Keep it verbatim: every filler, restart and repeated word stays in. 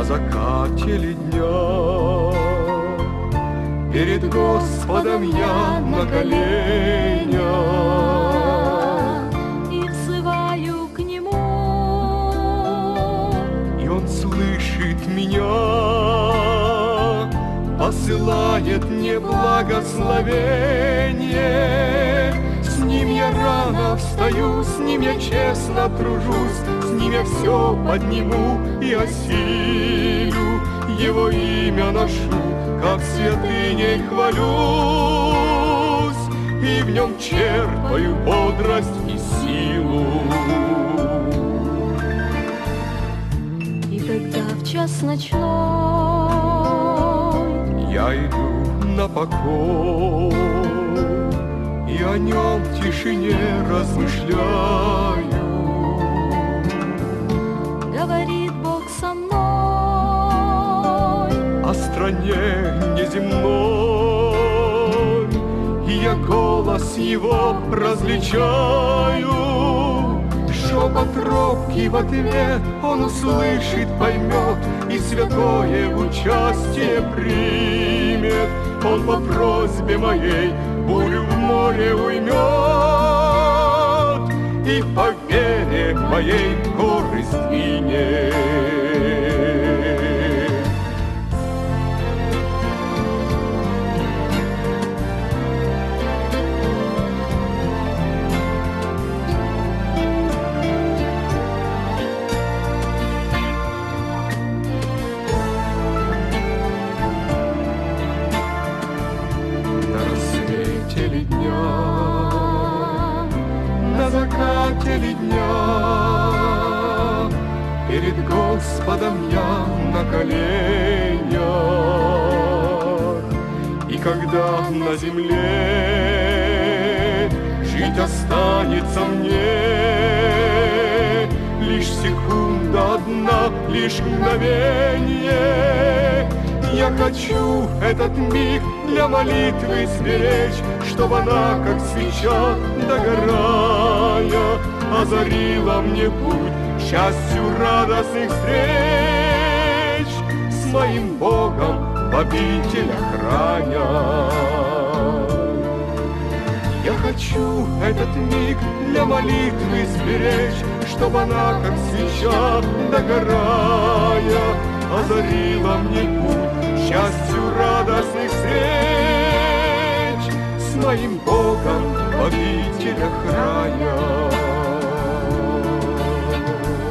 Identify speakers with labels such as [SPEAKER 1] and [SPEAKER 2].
[SPEAKER 1] на закате дня. Перед Господом я на коленях
[SPEAKER 2] и взываю к Нему,
[SPEAKER 1] и Он слышит меня, посылает мне благословение. С Ним я рано встаю, с Ним я честно тружусь, с Ним я все подниму и осилю, Его имя ношу, как святыней хвалюсь, и в Нем черпаю бодрость и силу.
[SPEAKER 2] и когда в час ночной
[SPEAKER 1] Я иду на покой, и о Нем в тишине размышляю.
[SPEAKER 2] говорит Бог со мной,
[SPEAKER 1] О стране неземной, и я голос Его различаю. Шепот робкий в ответ Он услышит, поймет, и святое участие примет. Он по просьбе моей бурю в море уймет, и по вере моей горы сдвинет. На закате ли дня перед Господом я на коленях, и когда на земле жить останется мне лишь секунда одна, лишь мгновенье, я хочу этот миг для молитвы сберечь, чтобы она, как свеча догорая, озарила мне путь счастью радостных встреч с моим Богом в обителях рая. Я хочу этот миг для молитвы сберечь, чтобы она, как свеча догорая, озарила мне путь счастью радостных встреч с моим Богом в обителях рая.